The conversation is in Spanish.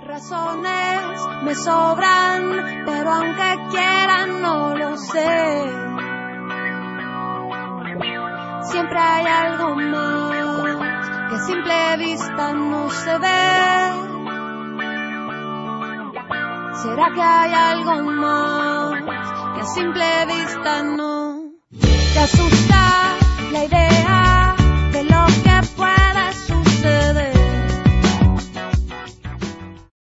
Razones me sobran, pero aunque quieran no lo sé. Siempre hay algo más que a simple vista no se ve. ¿Será que hay algo más que a simple vista no te asusta?